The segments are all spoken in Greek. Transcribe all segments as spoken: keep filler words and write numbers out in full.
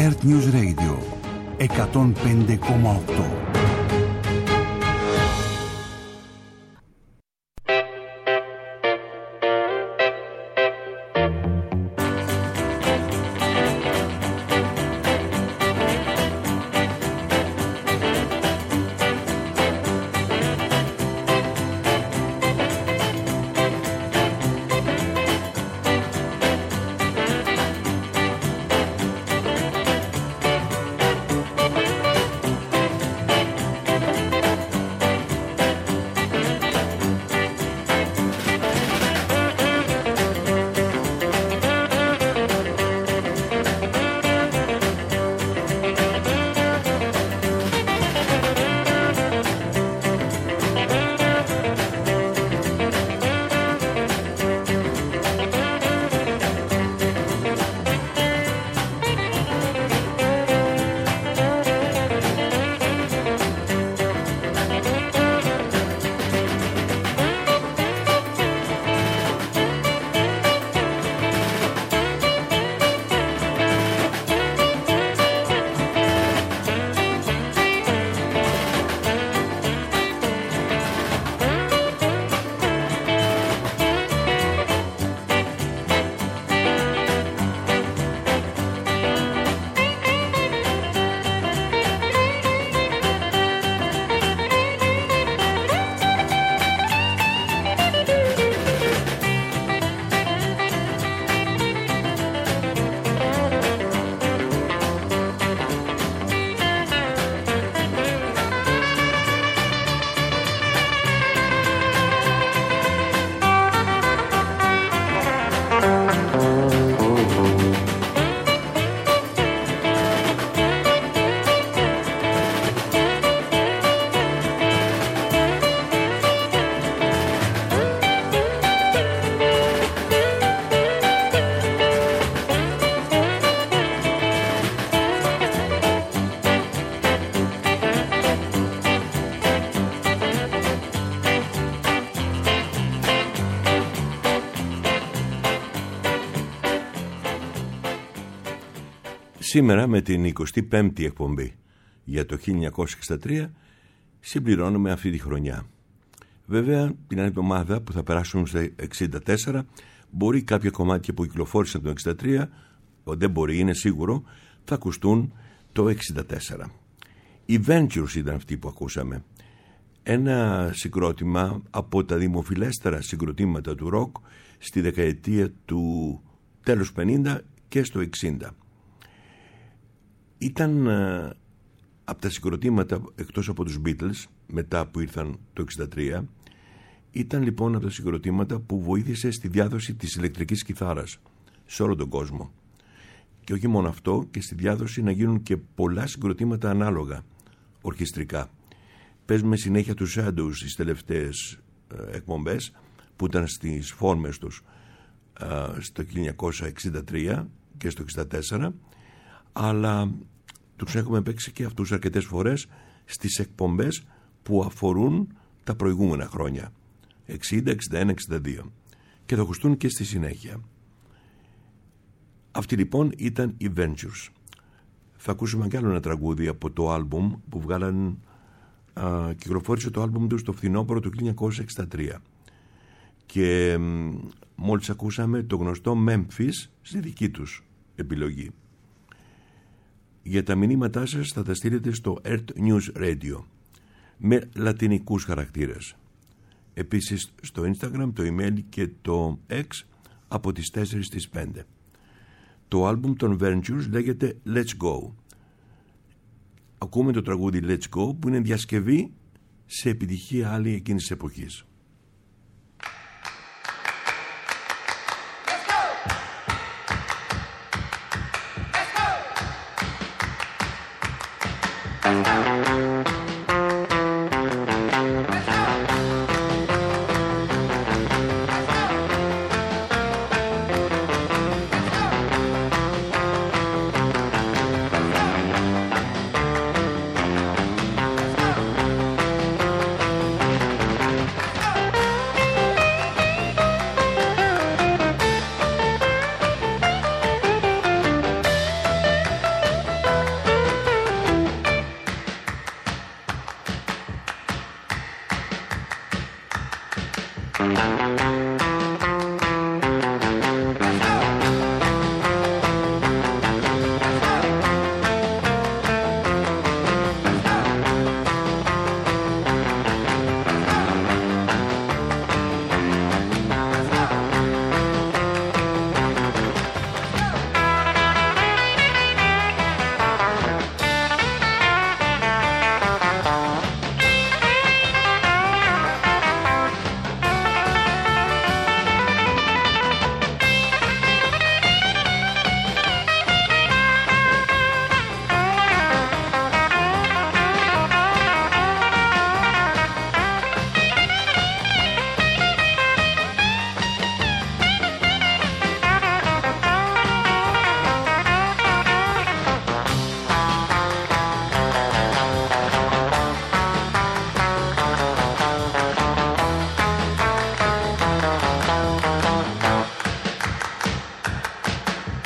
Earth News Radio εκατόν πέντε κόμμα οκτώ. Σήμερα με την εικοστή πέμπτη εκπομπή για το χίλια εννιακόσια εξήντα τρία συμπληρώνουμε αυτή τη χρονιά. Βέβαια την άλλη εβδομάδα που θα περάσουμε στο εξήντα τέσσερα μπορεί κάποια κομμάτια που κυκλοφόρησαν το εξήντα τρία, δεν μπορεί, είναι σίγουρο, θα ακουστούν το εξήντα τέσσερα. Οι Ventures ήταν αυτοί που ακούσαμε. Ένα συγκρότημα από τα δημοφιλέστερα συγκροτήματα του ροκ στη δεκαετία του τέλους πενήντα και στο εξήντα. Ήταν uh, από τα συγκροτήματα, εκτός από τους Beatles μετά που ήρθαν το εξήντα τρία, ήταν λοιπόν από τα συγκροτήματα που βοήθησε στη διάδοση της ηλεκτρικής κιθάρας σε όλο τον κόσμο. Και όχι μόνο αυτό, και στη διάδοση να γίνουν και πολλά συγκροτήματα ανάλογα, ορχιστρικά. Παίζουμε συνέχεια τους Shadows στις τελευταίες uh, εκπομπές που ήταν στις φόρμες τους uh, στο χίλια εννιακόσια εξήντα τρία και στο εξήντα τέσσερα, αλλά τους έχουμε παίξει και αυτούς αρκετές φορές στις εκπομπές που αφορούν τα προηγούμενα χρόνια, εξήντα, εξήντα ένα, εξήντα δύο, και θα ακουστούν και στη συνέχεια. Αυτοί λοιπόν ήταν οι Ventures. Θα ακούσουμε κι άλλο ένα τραγούδι από το άλμπουμ που βγάλαν, α, κυκλοφόρησε το άλμπουμ τους το φθινόπωρο του χίλια εννιακόσια εξήντα τρία, και μ, μόλις ακούσαμε το γνωστό Memphis στη δική τους επιλογή. Για τα μηνύματά σας θα τα στείλετε στο Earth News Radio με λατινικούς χαρακτήρες. Επίσης στο Instagram, το email και το X από τις τέσσερις στις πέντε. Το άλμπουμ των Ventures λέγεται Let's Go. Ακούμε το τραγούδι Let's Go που είναι διασκευή σε επιτυχία άλλη εκείνης της εποχής.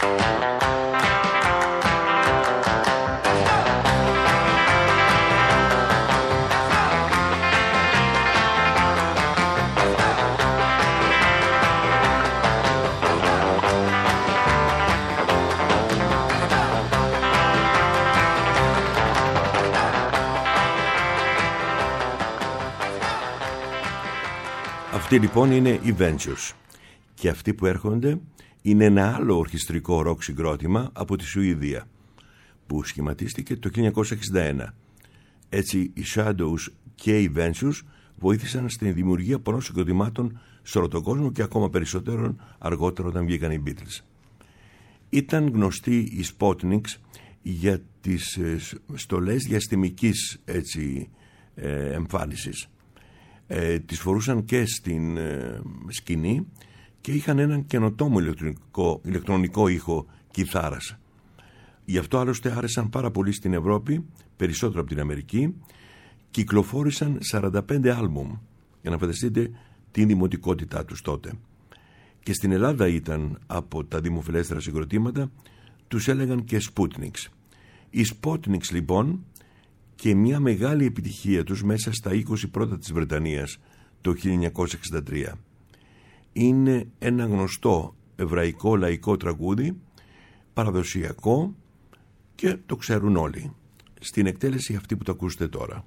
Αυτοί λοιπόν είναι οι Ventures και αυτοί που έρχονται είναι ένα άλλο ορχιστρικό ροκ συγκρότημα από τη Σουηδία που σχηματίστηκε το χίλια εννιακόσια εξήντα ένα. Έτσι οι Shadows και οι Ventures βοήθησαν στην δημιουργία πολλών συγκροτημάτων σε όλο τον κόσμο και ακόμα περισσότερων αργότερα όταν βγήκαν οι Beatles. Ήταν γνωστοί οι Spotniks για τις στολές διαστημικής έτσι, ε, εμφάνισης. Ε, τις φορούσαν και στην ε, σκηνή και είχαν έναν καινοτόμο ηλεκτρονικό, ηλεκτρονικό ήχο κιθάρας. Γι' αυτό άλλωστε άρεσαν πάρα πολύ στην Ευρώπη, περισσότερο από την Αμερική. Κυκλοφόρησαν σαράντα πέντε άλμπουμ, για να φανταστείτε την δημοτικότητά τους τότε. Και στην Ελλάδα ήταν από τα δημοφιλέστερα συγκροτήματα, τους έλεγαν και Sputniks. Οι Sputniks λοιπόν, και μια μεγάλη επιτυχία τους μέσα στα είκοσι πρώτα της Βρετανίας το χίλια εννιακόσια εξήντα τρία. Είναι ένα γνωστό εβραϊκό λαϊκό τραγούδι, παραδοσιακό και το ξέρουν όλοι. Στην εκτέλεση αυτή που το ακούσετε τώρα.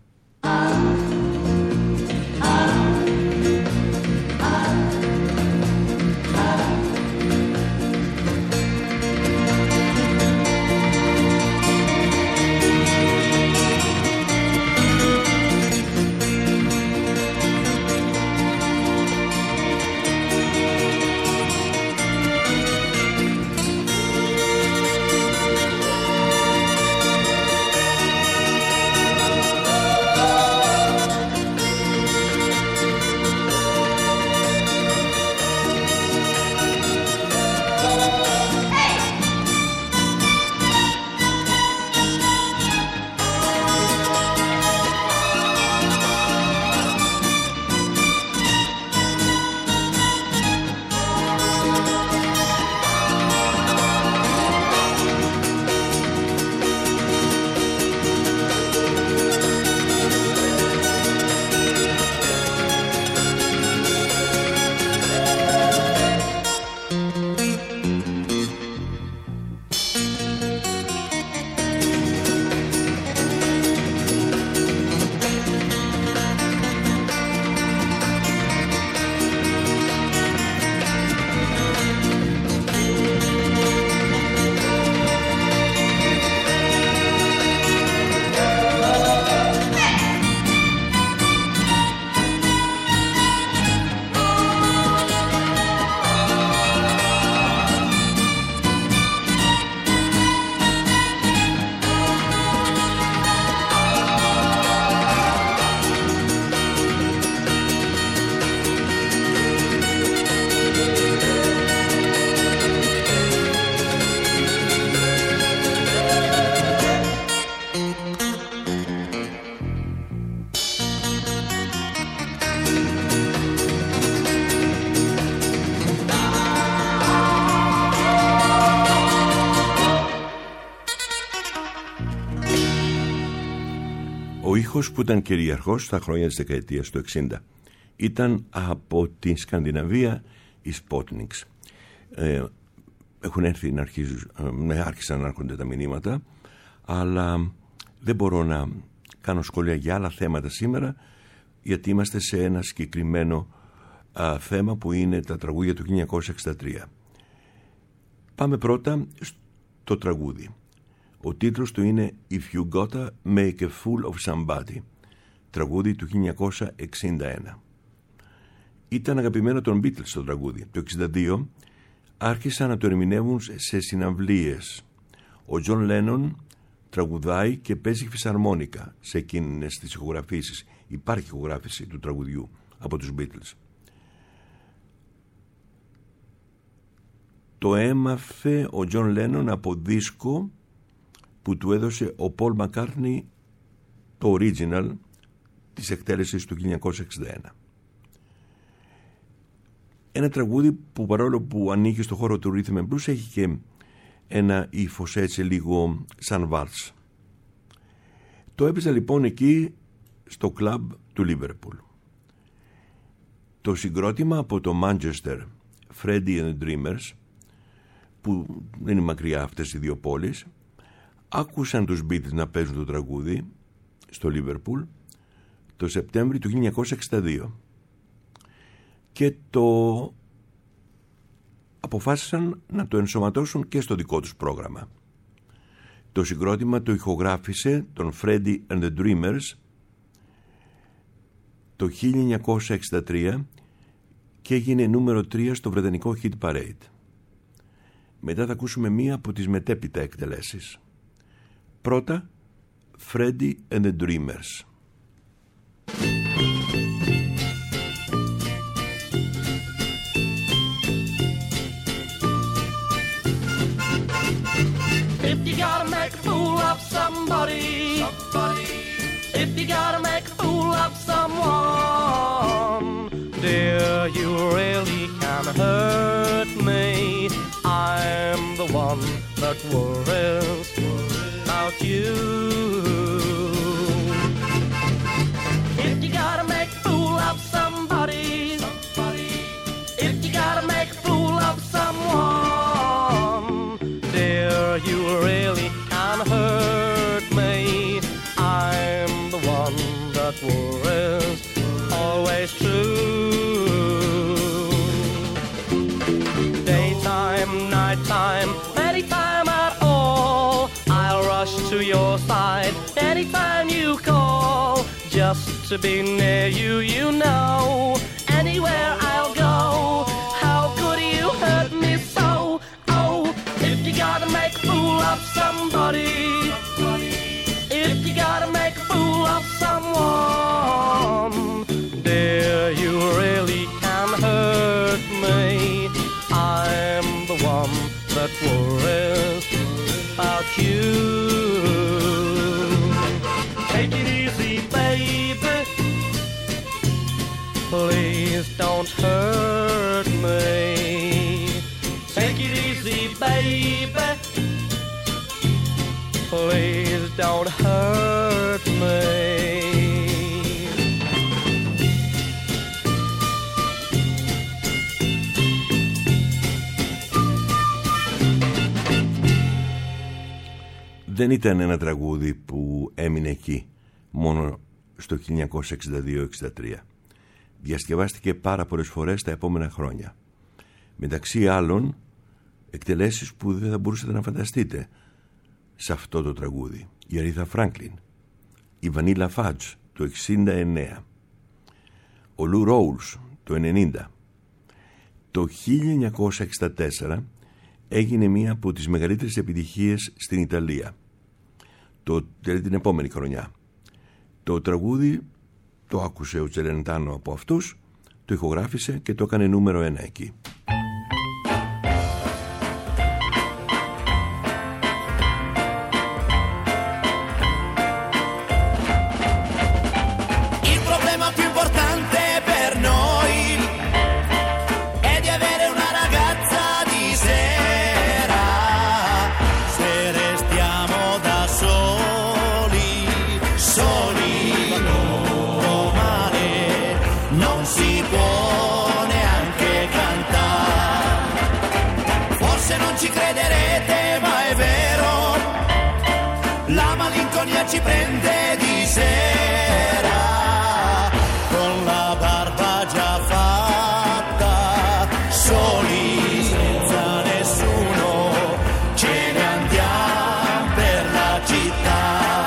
Ο ήχος που ήταν κυρίαρχος στα χρόνια της δεκαετίας του εξήντα ήταν από την Σκανδιναβία οι Spotniks. Ε, έχουν έρθει να αρχίζουν, ε, άρχισαν να έρχονται τα μηνύματα, αλλά δεν μπορώ να κάνω σχόλια για άλλα θέματα σήμερα, γιατί είμαστε σε ένα συγκεκριμένο α, θέμα που είναι τα τραγούδια του χίλια εννιακόσια εξήντα τρία. Πάμε πρώτα στο τραγούδι. Ο τίτλος του είναι If You Gotta Make a Fool of Somebody, τραγούδι του χίλια εννιακόσια εξήντα ένα. Ήταν αγαπημένο των Beatles το τραγούδι. Το εξήντα δύο άρχισαν να το ερμηνεύουν σε συναυλίες. Ο Τζον Λένον τραγουδάει και παίζει φυσαρμόνικα σε εκείνες τις ηχογραφήσεις. Υπάρχει ηχογράφηση του τραγουδιού από τους Beatles. Το έμαθε ο Τζον Λένον από δίσκο που του έδωσε ο Πολ Μακκάρτνι, το original της εκτέλεσης του χίλια εννιακόσια εξήντα ένα. Ένα τραγούδι που, παρόλο που ανήκει στο χώρο του rhythm and blues, έχει και ένα ύφος έτσι λίγο σαν βάλς. Το έπαιζα λοιπόν εκεί στο κλαμπ του Λίβερπουλ. Το συγκρότημα από το Manchester, Freddie and the Dreamers, που δεν είναι μακριά αυτές οι δύο πόλεις, άκουσαν τους Beatles να παίζουν το τραγούδι στο Λίβερπουλ το Σεπτέμβρη του χίλια εννιακόσια εξήντα δύο και το αποφάσισαν να το ενσωματώσουν και στο δικό τους πρόγραμμα. Το συγκρότημα το ηχογράφησε τον Freddie and the Dreamers το χίλια εννιακόσια εξήντα τρία και έγινε νούμερο τρία στο βρετανικό Hit Parade. Μετά θα ακούσουμε μία από τις μετέπειτα εκτελέσεις. Πρώτα, Freddie and the Dreamers. If you gotta make a fool of somebody, somebody. If you gotta make a fool of someone, dear, you really can hurt me. I'm the one that worries about you. If you gotta make a fool of somebody, somebody. If you gotta make a fool of someone, dear, you really can hurt me. I'm the one that worries, always true. Daytime, nighttime, anytime at all, I'll rush to your side anytime you call. Just to be near you, you know, anywhere I'll go. How could you hurt me so? Oh, if you gotta make a fool of somebody, if you gotta make a fool of someone, dear, you really can hurt me. I'm the one that worries about you. Take it easy, baby. Please don't hurt me. Take it easy, baby. Please don't hurt me. Δεν ήταν ένα τραγούδι που έμεινε εκεί μόνο στο χίλια εννιακόσια εξήντα δύο εξήντα τρία. Διασκευάστηκε πάρα πολλές φορές τα επόμενα χρόνια. Μεταξύ άλλων εκτελέσεις που δεν θα μπορούσατε να φανταστείτε σε αυτό το τραγούδι. Η Αρίθα Φράνκλιν, η Βανίλα Φάτζ το εξήντα εννέα, ο Λου Ρόουλς το ενενήντα. Το χίλια εννιακόσια εξήντα τέσσερα έγινε μία από τις μεγαλύτερες επιτυχίες στην Ιταλία, το, δηλαδή την επόμενη χρονιά. Το τραγούδι το άκουσε ο Τσελεντάνο από αυτούς, το ηχογράφησε και το έκανε νούμερο ένα εκεί. Ci prende di sera con la barba già fatta, soli senza nessuno, ce ne andiamo per la città.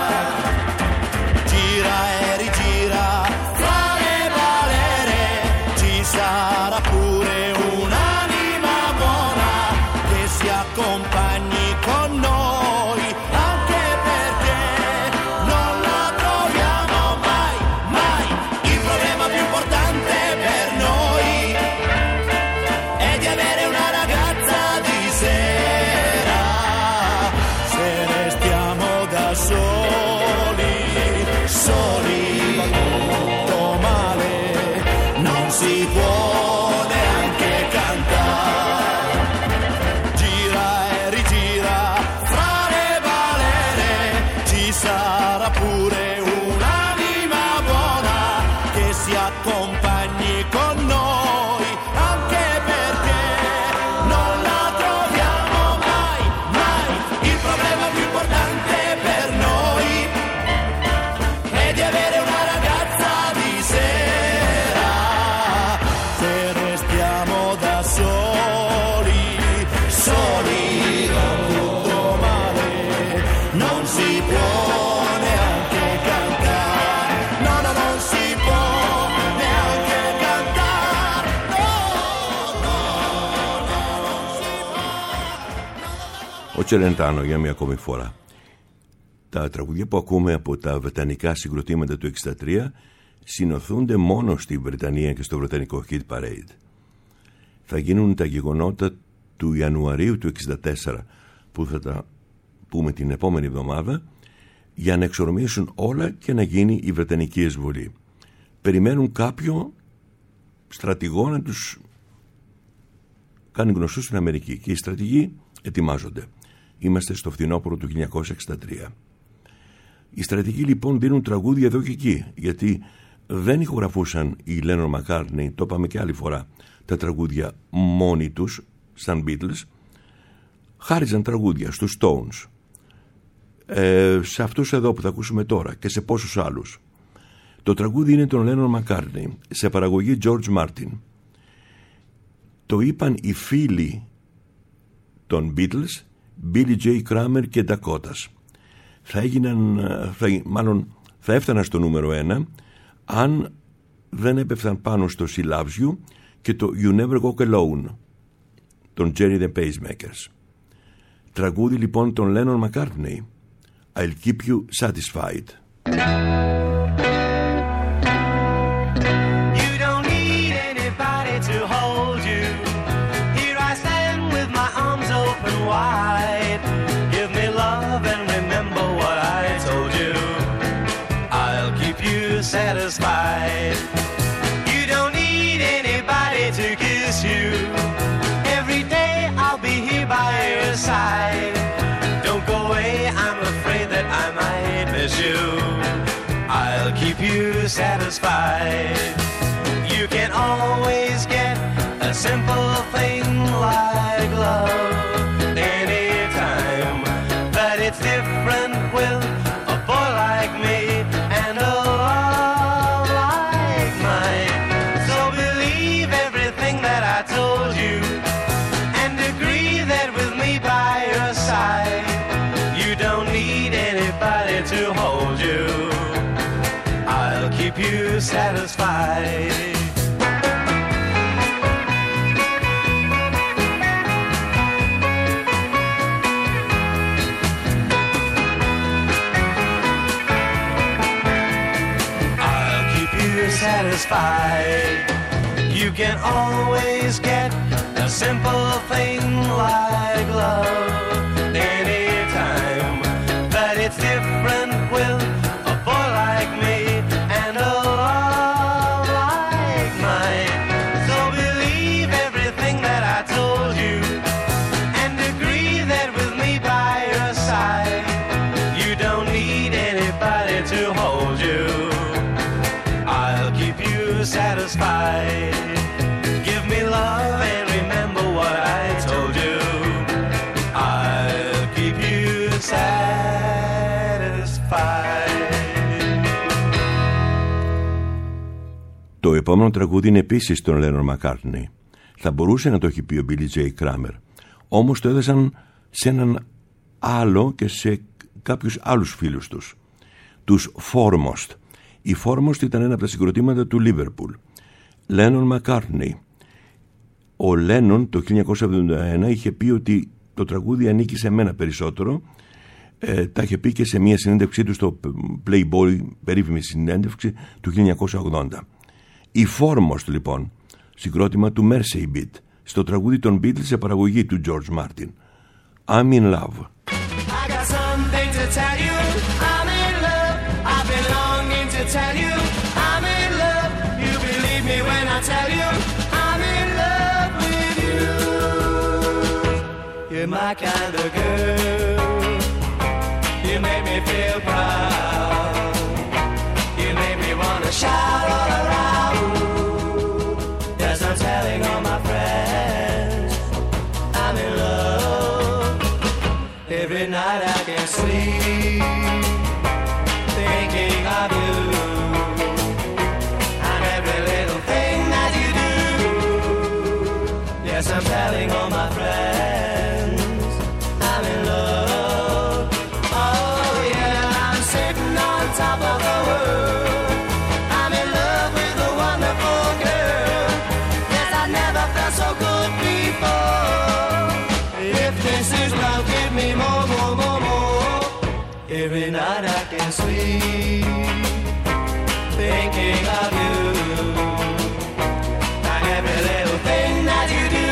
Gira e rigira fra le balere, ci sarà pure un'anima buona che si accompagni con noi. Gira e rigira Ο Celentano για μια ακόμη φορά. Τα τραγουδία που ακούμε από τα βρετανικά συγκροτήματα του εξήντα τρία συνοθούνται μόνο στη Βρετανία και στο βρετανικό Hit Parade. Θα γίνουν τα γεγονότα του Ιανουαρίου του εξήντα τέσσερα, που θα τα πούμε την επόμενη εβδομάδα, για να εξορμήσουν όλα και να γίνει η βρετανική εισβολή. Περιμένουν κάποιο στρατηγό να τους κάνει γνωστούς στην Αμερική και οι στρατηγοί ετοιμάζονται. Είμαστε στο φθινόπωρο του χίλια εννιακόσια εξήντα τρία. Οι στρατηγοί λοιπόν δίνουν τραγούδια εδώ και εκεί, γιατί δεν ηχογραφούσαν οι Lennon McCartney, το είπαμε και άλλη φορά, τα τραγούδια μόνοι τους σαν Beatles. Χάριζαν τραγούδια στους Stones, ε, σε αυτούς εδώ που θα ακούσουμε τώρα και σε πόσους άλλους. Το τραγούδι είναι των Lennon McCartney σε παραγωγή George Martin. Το είπαν οι φίλοι των Beatles, Billy J. Kramer και Dakotas. Θα έγιναν, θα, μάλλον θα έφταναν στο νούμερο ένα αν δεν έπεφταν πάνω στο She Loves You και το You Never Walk Alone των Jerry the Pacemakers. Τραγούδι λοιπόν των Lennon McCartney, I'll Keep You Satisfied. Wide. Give me love and remember what I told you. I'll keep you satisfied. You don't need anybody to kiss you. Every day I'll be here by your side. Don't go away, I'm afraid that I might miss you. I'll keep you satisfied. You can always get a simple thing like love. It's different with a boy like me and a love like mine. So believe everything that I told you and agree that with me by your side, you don't need anybody to hold you. I'll keep you satisfied. Satisfied. You can always get a simple thing like love anytime, but it's different with a boy like me and a love like mine. So believe everything that I told you and agree that with me by your side, you don't need anybody to hold you. I'll keep you satisfied. Give me love and remember what I told you. I'll keep you satisfied. Το επόμενο τραγούδι είναι επίσης των Lennon McCartney. Θα μπορούσε να το έχει πει ο Billy J. Kramer, όμως το έδωσαν σε έναν άλλο και σε κάποιους άλλους φίλους τους, τους Foremost. Η Foremost ήταν ένα από τα συγκροτήματα του Liverpool. Lennon McCartney. Ο Lennon το χίλια εννιακόσια εβδομήντα ένα είχε πει ότι το τραγούδι ανήκει σε μένα περισσότερο. Ε, τα είχε πει και σε μια συνέντευξή του στο Playboy, περίφημη συνέντευξη του χίλια εννιακόσια ογδόντα. Η Foremost λοιπόν, συγκρότημα του Mersey Beat, στο τραγούδι των Beatles σε παραγωγή του George Martin. I'm in love. I got something to tell you. I'm in love. I've been longing to tell you. I'm in love. You believe me when I tell you. I'm in love with you. You're my kind of girl. You make me feel proud. You make me wanna shout all around. Yes, I'm telling all my friends I'm in love. Every night I can sleep thinking of you and every little thing that you do. Yes, I'm telling all my friends I'm in love. Oh yeah, I'm sitting on top of the world. I'm in love with a wonderful girl. Yes, I never felt so good before. If this is love, give me Every night I can sleep thinking of you, and every little thing that you do.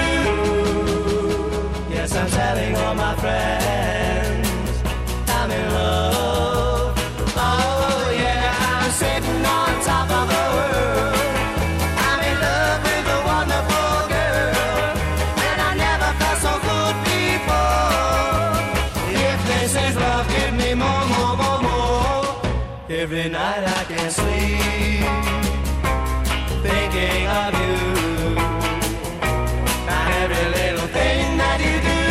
Yes, I'm telling all my friends I'm in love. Oh yeah, I'm sitting on top of the world. I'm in love with a wonderful girl, and I never felt so good before. If this is love, give me more, more, more, more. Every night I can sleep thinking of you, and every little thing that you do.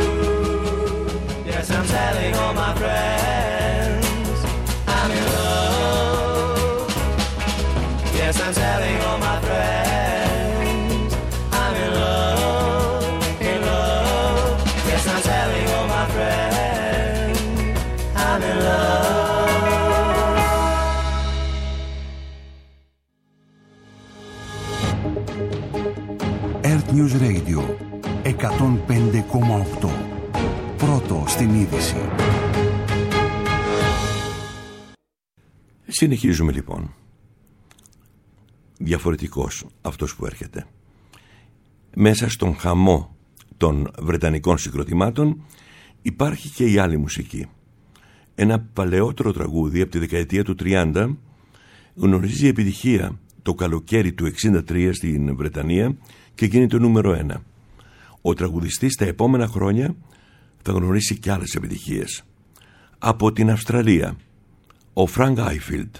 Yes, I'm telling all my friends I'm in love. Yes, I'm telling all my friends I'm in love, in love. Yes, I'm telling all my friends I'm in love. Earth News Radio εκατόν πέντε κόμμα οκτώ. Πρώτο στην είδηση. Συνεχίζουμε λοιπόν. Διαφορετικός αυτός που έρχεται. Μέσα στον χαμό των βρετανικών συγκροτημάτων υπάρχει και η άλλη μουσική. Ένα παλαιότερο τραγούδι από τη δεκαετία του τριάντα γνωρίζει επιτυχία το καλοκαίρι του εξήντα τρία στην Βρετανία και γίνει το νούμερο ένα. Ο τραγουδιστής τα επόμενα χρόνια θα γνωρίσει και άλλες επιτυχίες. Από την Αυστραλία, ο Frank Ifield.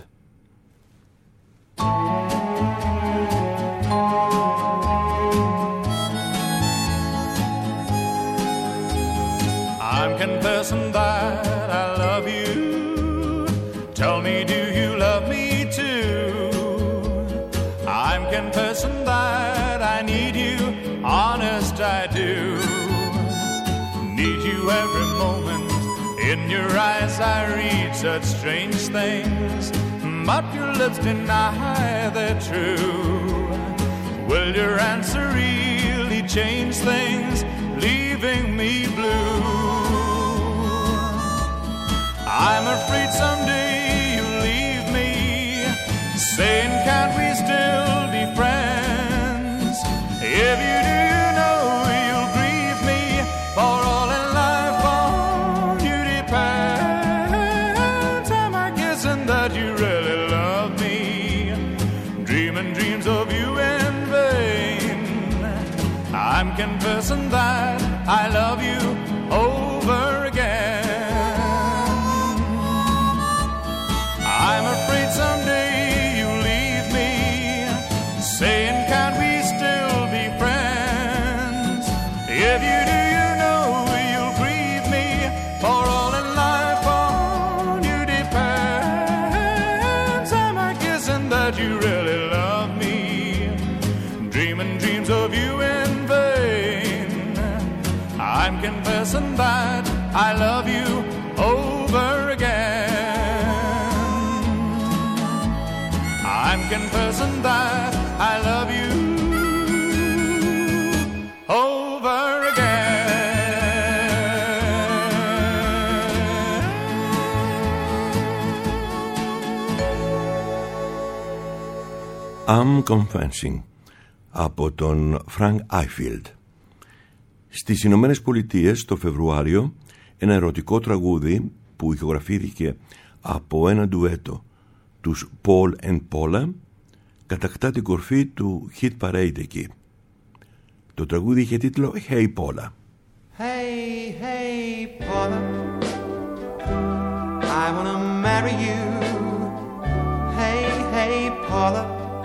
I'm confessing that I love you. Tell me, do you love me too? I'm confessing that I need you, honest I do. Need you every moment. In your eyes I read such strange things, but your lips deny they're true. Will your answer really change things, leaving me blue? I'm afraid someday you'll leave me, saying can't we still be friends? If you do, you know you'll grieve me, for all in life on you depends. Am I guessing that you really love me, dreaming dreams of you in vain? I'm confessing that I love you over again. I'm afraid someday you'll leave me, saying can't we still be friends? If you do, you know you'll grieve me, for all in life on you depends. Am I guessing that you really love me, dreaming dreams of you in vain? I'm confessing that I love you over again. I'm confessing that I love you over again. I'm Confessing από τον Frank Ifield. Στις Ηνωμένες Πολιτείες το Φεβρουάριο ένα ερωτικό τραγούδι που ηχογραφήθηκε από ένα ντουέτο τους Paul and Paula κατακτά την κορφή του Hit Parade εκεί. Το τραγούδι είχε τίτλο Hey Paula. Hey, hey, Paula, I wanna marry you. Hey, hey, Paula,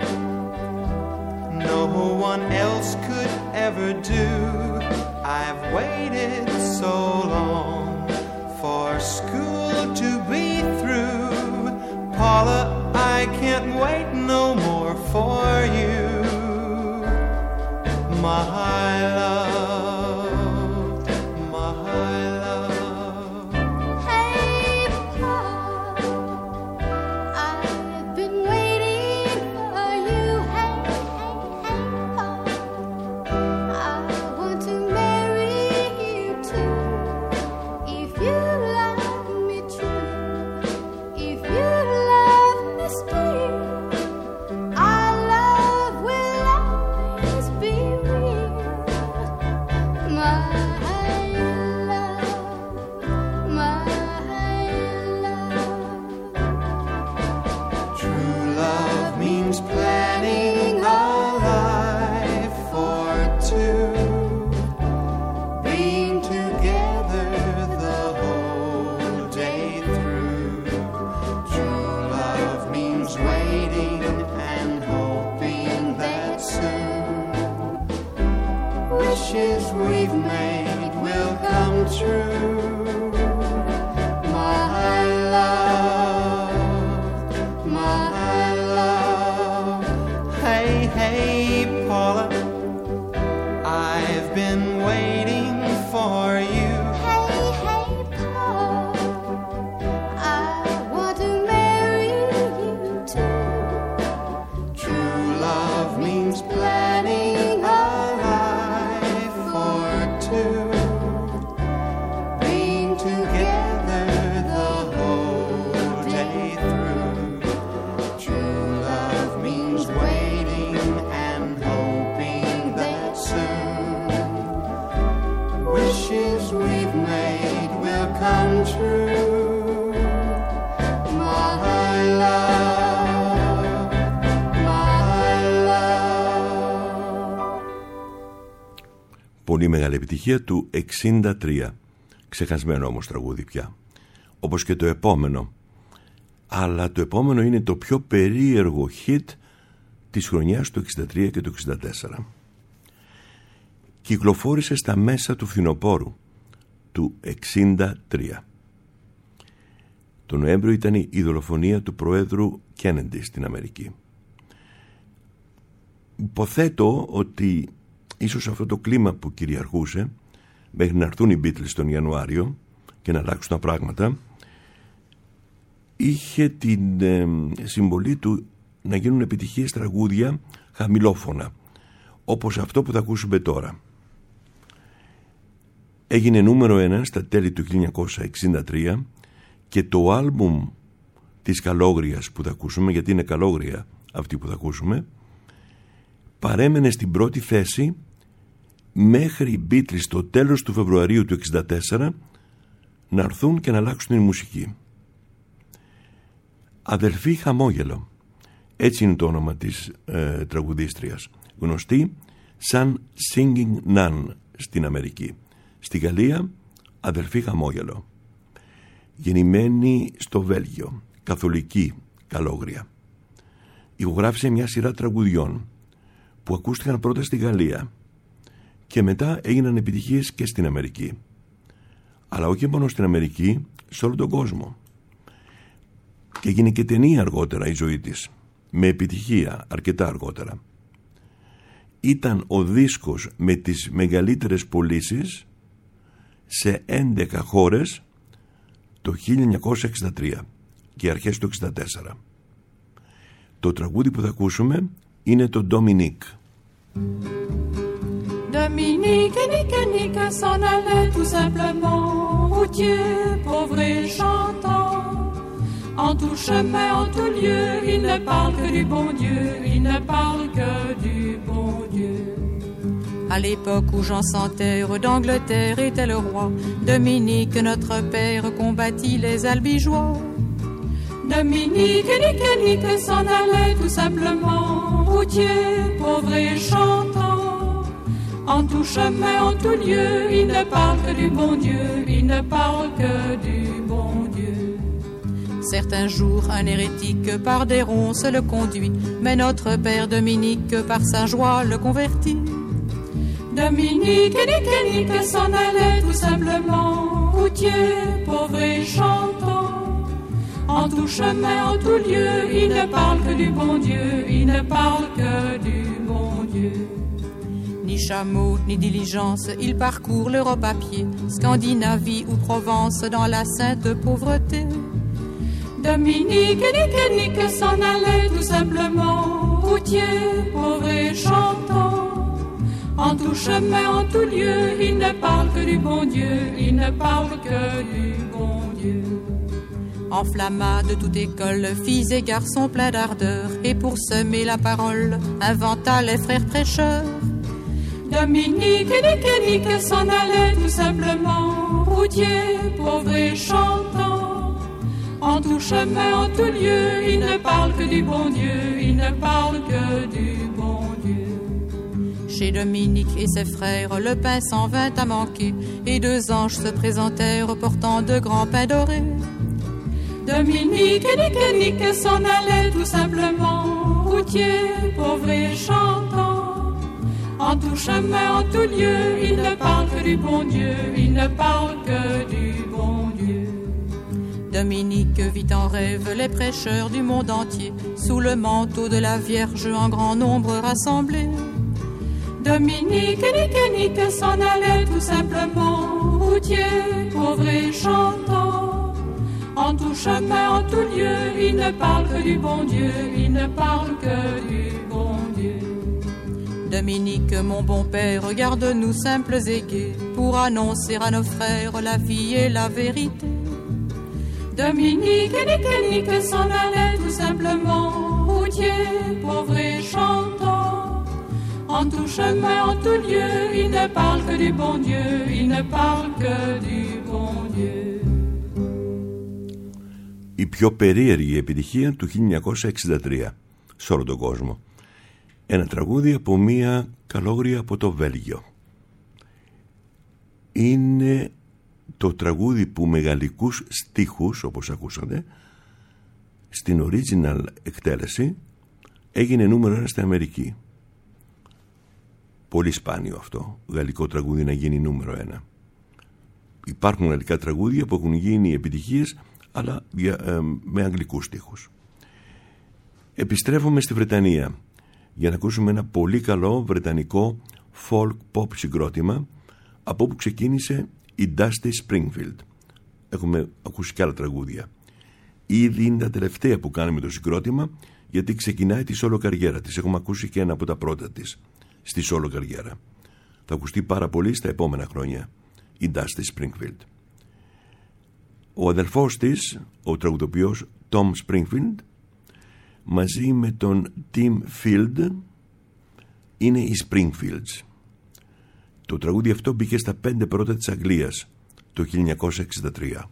no one else could ever do. I've waited so long for school to be through. Paula, I can't wait no more for you, my love, my love. Hey, Paul, I've been waiting for you. Hey, hey, hey, Paul, I want to marry you too. true. My love, my love. Πολύ μεγάλη επιτυχία του εξήντα τρία. Ξεχασμένο όμως τραγούδι πια. Όπως και το επόμενο. Αλλά το επόμενο είναι το πιο περίεργο hit της χρονιάς του εξήντα τρία και του εξήντα τέσσερα. Κυκλοφόρησε στα μέσα του φθινοπόρου του εξήντα τρία. Το Νοέμβριο ήταν η δολοφονία του Προέδρου Κέννεντι στην Αμερική. Υποθέτω ότι ίσως αυτό το κλίμα που κυριαρχούσε μέχρι να έρθουν οι Beatles τον Ιανουάριο και να αλλάξουν τα πράγματα είχε την ε, συμβολή του να γίνουν επιτυχίες τραγούδια χαμηλόφωνα, όπως αυτό που θα ακούσουμε τώρα. Έγινε νούμερο ένα στα τέλη του χίλια εννιακόσια εξήντα τρία και το άλμπουμ της Καλόγριας που θα ακούσουμε, γιατί είναι Καλόγρια αυτή που θα ακούσουμε, παρέμενε στην πρώτη θέση μέχρι οι Beatles το τέλος του Φεβρουαρίου του εξήντα τέσσερα να έρθουν και να αλλάξουν τη μουσική. Αδελφή Χαμόγελο, έτσι είναι το όνομα της ε, τραγουδίστριας, γνωστή σαν Singing Nun στην Αμερική. Στη Γαλλία, Αδελφή Χαμόγελο. Γεννημένη στο Βέλγιο, καθολική Καλόγρια. Ηχογράφησε μια σειρά τραγουδιών που ακούστηκαν πρώτα στη Γαλλία και μετά έγιναν επιτυχίες και στην Αμερική. Αλλά όχι μόνο στην Αμερική, σε όλο τον κόσμο. Και έγινε και ταινία αργότερα η ζωή της, με επιτυχία αρκετά αργότερα. Ήταν ο δίσκος με τις μεγαλύτερες πωλήσεις σε έντεκα χώρες το χίλια εννιακόσια εξήντα τρία και αρχές του εξήντα τέσσερα. Το τραγούδι που θα ακούσουμε είναι το Dominique. Dominique, nique, nique, s'en allait tout simplement, routier, pauvre et chantant. En tout chemin, en tout lieu, il ne parle que du bon Dieu, il ne parle que du bon Dieu. À l'époque où Jean sans terre d'Angleterre était le roi, Dominique, notre père, combattit les albigeois. Dominique, nique, nique, s'en allait tout simplement, routier, pauvre et chantant. En tout chemin, en tout lieu, il ne parle que du bon Dieu, il ne parle que du bon Dieu. Certains jours, un hérétique par des ronces le conduit, mais notre père Dominique par sa joie le convertit. Dominique, nique, nique, s'en allait tout simplement, routier, pauvre et chantant. En tout chemin, en tout lieu, il ne parle que du bon Dieu, il ne parle que du bon Dieu. Ni chameau, ni diligence, il parcourt l'Europe à pied, Scandinavie ou Provence dans la sainte pauvreté. Dominique, nique, nique, s'en allait tout simplement, routier, pauvre et chantant. En tout chemin, en tout lieu, il ne parle que du bon Dieu, il ne parle que du bon Dieu. Enflamma de toute école, filles et garçons pleins d'ardeur, et pour semer la parole, inventa les frères prêcheurs. Dominique, nique, nique, s'en allait tout simplement, routier, pauvre et chantant. En tout chemin, en tout lieu, il ne parle que du bon Dieu, il ne parle que du bon Dieu. Chez Dominique et ses frères, le pain s'en vint à manquer, et deux anges se présentèrent portant de grands pains dorés. Dominique, nique, nique, s'en allait tout simplement, routier, pauvre et chantant. En tout chemin, en tout lieu, il ne parle que du bon Dieu, il ne parle que du bon Dieu. Dominique vit en rêve les prêcheurs du monde entier, sous le manteau de la Vierge en grand nombre rassemblés. Dominique, nique, nique, s'en allait tout simplement, routier, pauvre et chantant. En tout chemin, en tout lieu, il ne parle que du bon Dieu, il ne parle que du bon Dieu. Dominique, mon bon père, regarde-nous simples et gais, pour annoncer à nos frères la vie et la vérité. Dominique, nique, nique, s'en allait tout simplement, routier, pauvre et chantant. En tout chemin, en tout lieu, il ne parle que du bon Dieu, il ne parle que du bon Dieu. η πιο περίεργη επιτυχία του χίλια εννιακόσια εξήντα τρία σε όλο τον κόσμο. Ένα τραγούδι από μία καλόγρια από το Βέλγιο. Είναι το τραγούδι που με γαλλικούς στίχους, όπως ακούσατε, στην original εκτέλεση έγινε νούμερο ένα στην Αμερική. Πολύ σπάνιο αυτό, γαλλικό τραγούδι να γίνει νούμερο ένα. Υπάρχουν γαλλικά τραγούδια που έχουν γίνει επιτυχίες, αλλά ε, με αγγλικούς στίχους. Επιστρέφουμε στη Βρετανία για να ακούσουμε ένα πολύ καλό βρετανικό folk pop συγκρότημα από όπου ξεκίνησε η Dusty Springfield. Έχουμε ακούσει και άλλα τραγούδια. Ήδη είναι τα τελευταία που κάνουμε το συγκρότημα, γιατί ξεκινάει τη solo καριέρα της. Έχουμε ακούσει και ένα από τα πρώτα της στη solo καριέρα. Θα ακουστεί πάρα πολύ στα επόμενα χρόνια η Dusty Springfield. Ο αδελφός της, ο τραγουδοποιός Tom Springfield, μαζί με τον Tim Field, είναι οι Springfields. Το τραγούδι αυτό μπήκε στα πέντε πρώτα της Αγγλίας το χίλια εννιακόσια εξήντα τρία.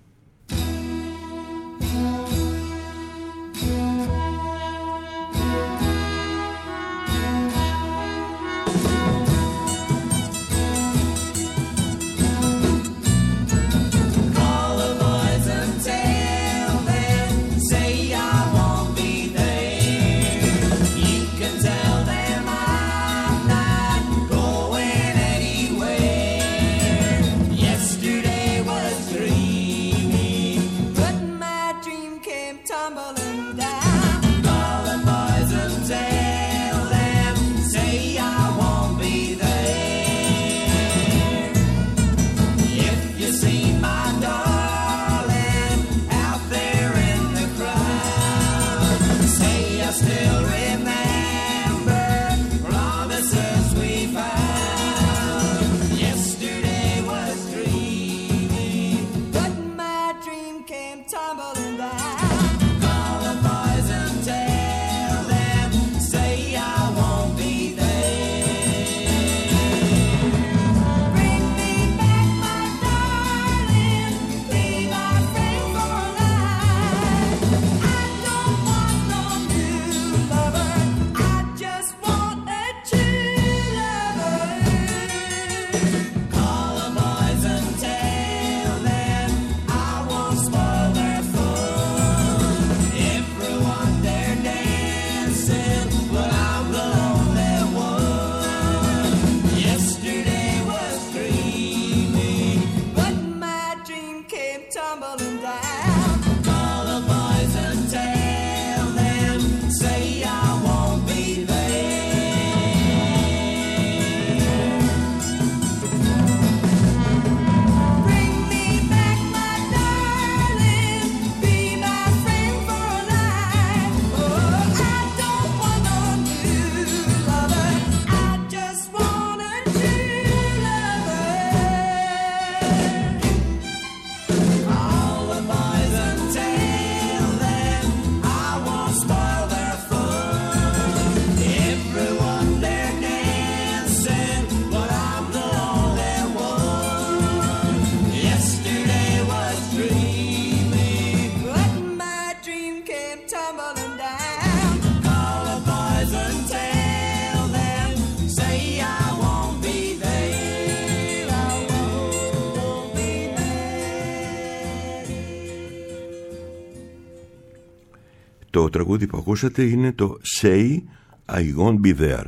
Το τραγούδι που ακούσατε είναι το Say I Won't Be There,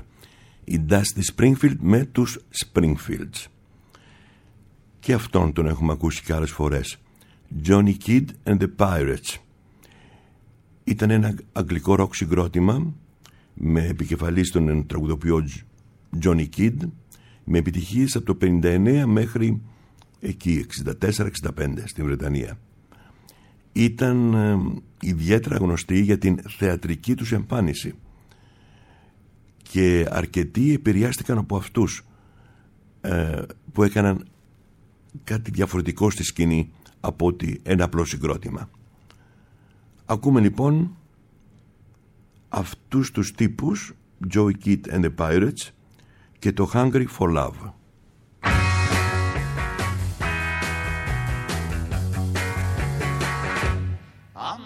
η Dusty Springfield με τους Springfields. Και αυτόν τον έχουμε ακούσει και άλλες φορές, Johnny Kidd and the Pirates. Ήταν ένα αγγλικό ροκ συγκρότημα με επικεφαλής τον τραγουδοποιό Johnny Kidd, με επιτυχίες από το πενήντα εννέα μέχρι εκεί εξήντα τέσσερα εξήντα πέντε στην Βρετανία. Ήταν ε, ιδιαίτερα γνωστοί για την θεατρική τους εμφάνιση και αρκετοί επηρεάστηκαν από αυτούς ε, που έκαναν κάτι διαφορετικό στη σκηνή από ότι ένα απλό συγκρότημα. Ακούμε λοιπόν αυτούς τους τύπους, Joey Kidd and the Pirates, και το Hungry for Love.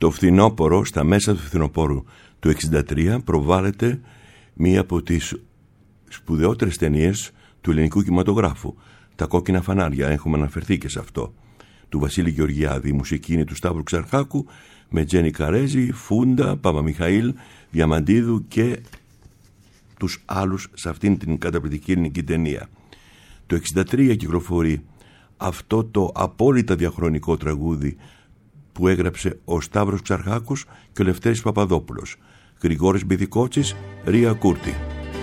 Το φθινόπωρο, στα μέσα του φθινοπόρου του εξήντα τρία, προβάλλεται μία από τις σπουδαιότερες ταινίες του ελληνικού κινηματογράφου. Τα κόκκινα φανάρια, έχουμε αναφερθεί και σε αυτό, του Βασίλη Γεωργιάδη. Η μουσική είναι του Σταύρου Ξαρχάκου, με Τζένι Καρέζη, Φούντα, Παπαμιχαήλ, Διαμαντίδου και τους άλλους σε αυτήν την καταπληκτική ελληνική ταινία. Το εξήντα τρία κυκλοφορεί αυτό το απόλυτα διαχρονικό τραγούδι που έγραψε ο Σταύρος Ξαρχάκος και ο Λευτέρης Παπαδόπουλος. Γρηγόρης Μπιδικότσης, Ρία Κούρτη.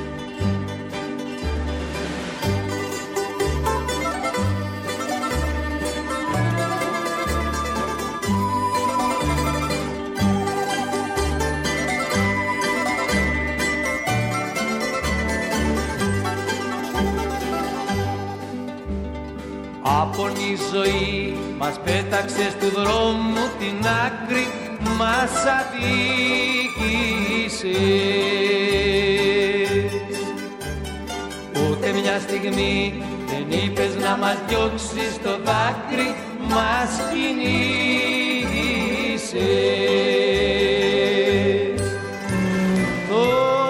Άπονη ζωή μας πέταξε του δρόμου την άκρη, μας αδίκησες. Ούτε μια στιγμή δεν είπες να μας διώξεις το δάκρυ, μας κυνήγησες. Το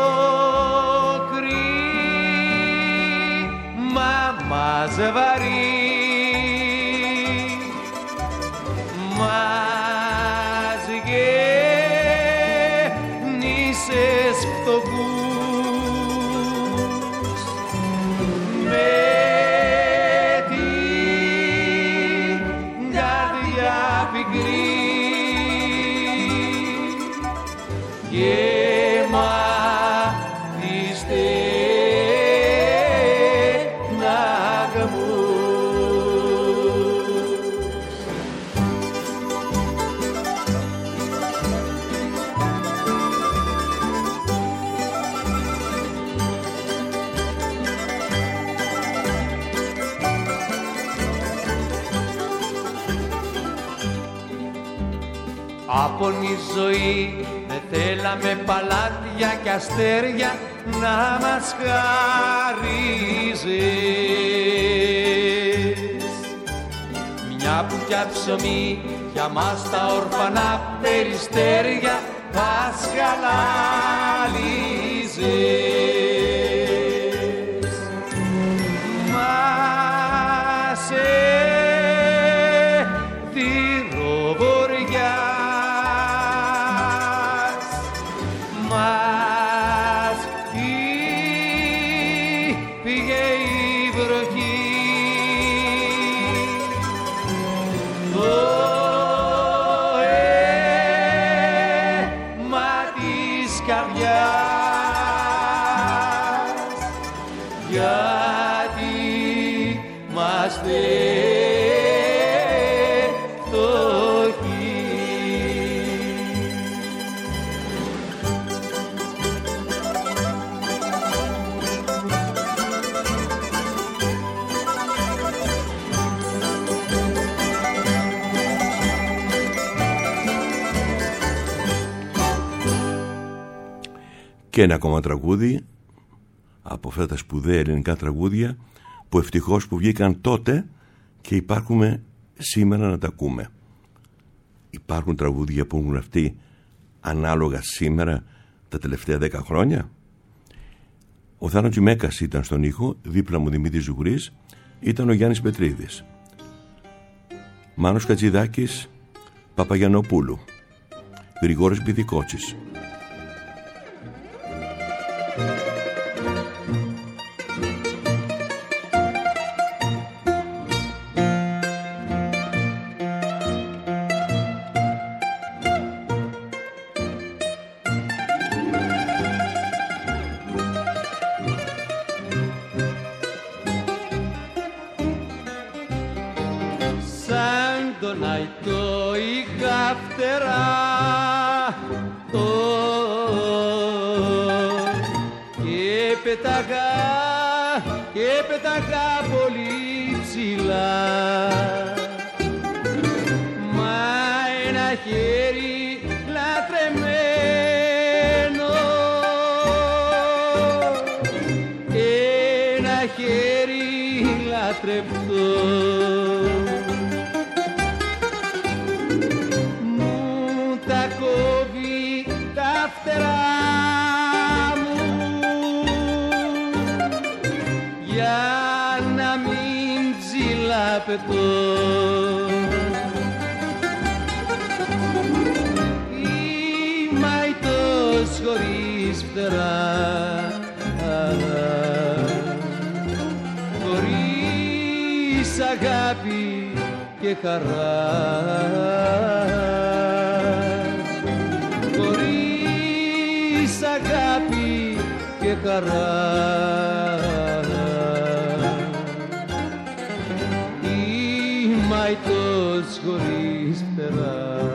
κρίμα μας βαρύ μας γέννησες φτωχούς με την καρδιά πικρή και μάθηστε να γαμούν. Άπονη ζωή, δεν θέλαμε παλάτια και αστέρια να μας χαρίζεις. Μια μπουκιά ψωμί για μας τα ορφανά περιστέρια μας χαλάλιζες. Μας Και ένα ακόμα τραγούδι από αυτά τα σπουδαία ελληνικά τραγούδια που ευτυχώς που βγήκαν τότε και υπάρχουμε σήμερα να τα ακούμε. Υπάρχουν τραγούδια που έχουν γραφτεί ανάλογα σήμερα τα τελευταία δέκα χρόνια. Ο Θάνο Τσιμέκας ήταν στον ήχο, δίπλα μου Δημήτρης Ζουγρής, ήταν ο Γιάννης Πετρίδης. Μάνος Κατζηδάκης, Παπαγιαννοπούλου, Γρηγόρης Μπιδικότσης. Μου τα αγαπητό. Μαϊτός χωρίς φτερά, χωρίς αγάπη και χαρά, χωρίς αγάπη και χαρά. Ή μαϊτός χωρίς φτερά.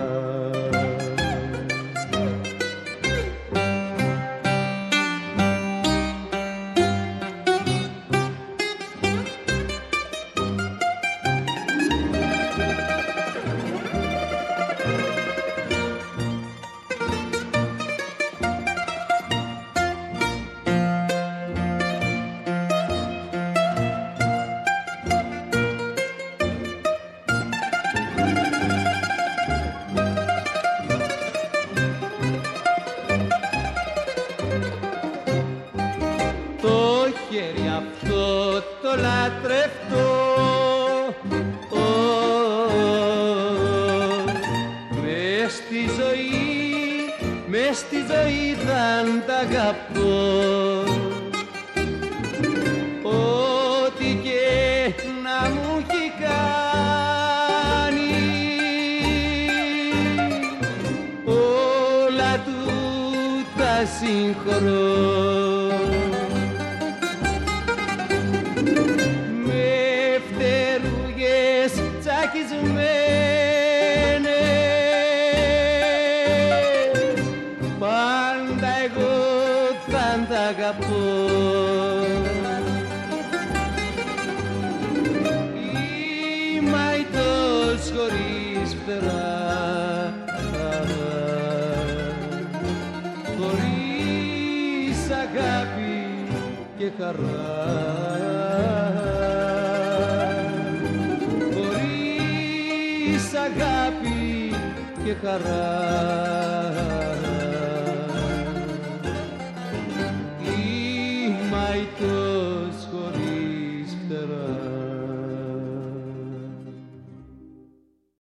Χωρίς αγάπη και χαρά. Ή μαϊτός χωρίς φτερά.